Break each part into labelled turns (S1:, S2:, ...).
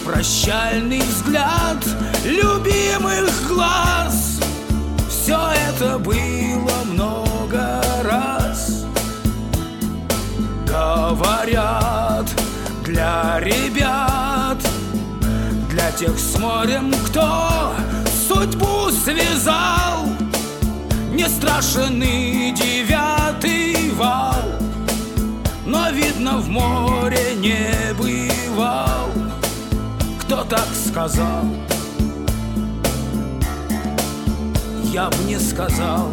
S1: прощальный взгляд любимых глаз. Все это было много раз. Говорят, для ребят, для тех с морем, кто судьбу связал, не страшен и 9 вал, но, видно, в море не бывал. Кто так сказал? Я б не сказал.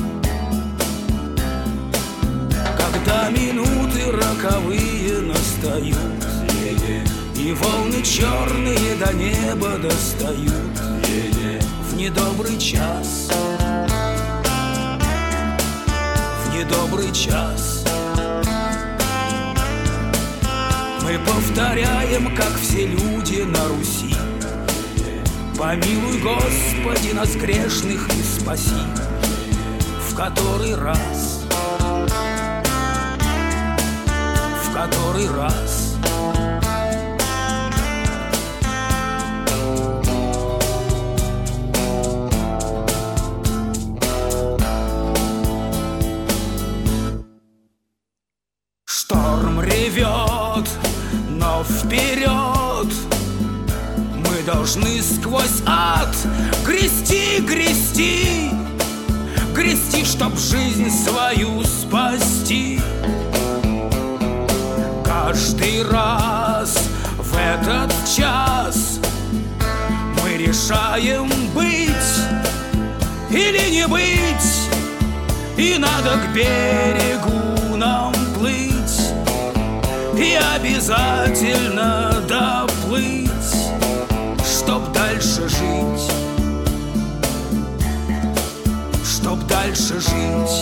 S1: Когда минуты роковые настают, и волны черные до неба достают, в недобрый час, в недобрый час мы повторяем, как все люди на Руси: помилуй, Господи, нас грешных и спаси. В который раз, в который раз шторм ревет, но вперед мы должны сквозь ад грести, грести, грести, чтоб жизнь свою спасти. Каждый раз в этот час мы решаем быть или не быть, и надо к берегу нам плыть, и обязательно доплыть, чтоб дальше жить, чтоб дальше жить.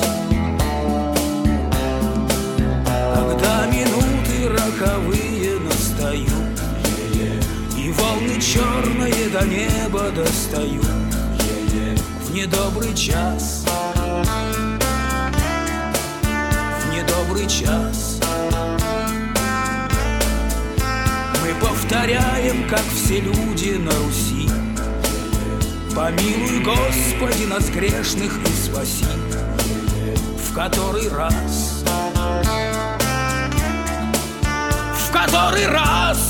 S1: Когда минуты роковые настают, и волны черные до неба достают, в недобрый час, в недобрый час мы повторяем, как все люди на Руси: помилуй, Господи, нас грешных и спаси. В который раз, в который раз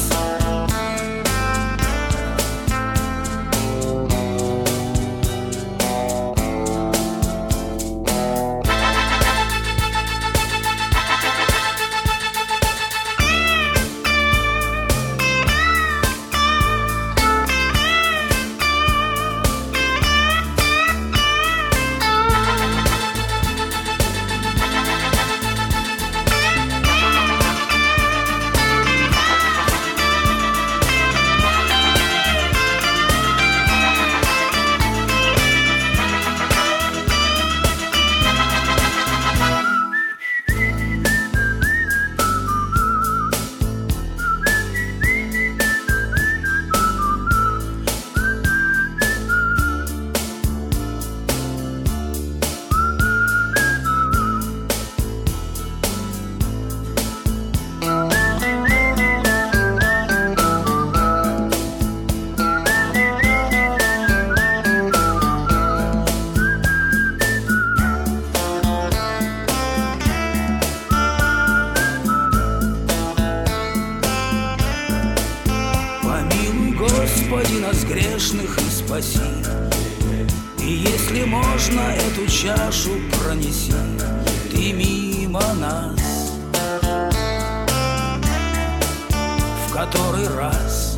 S1: Господи, нас грешных и спаси. И если можно, эту чашу пронеси ты мимо нас. В который раз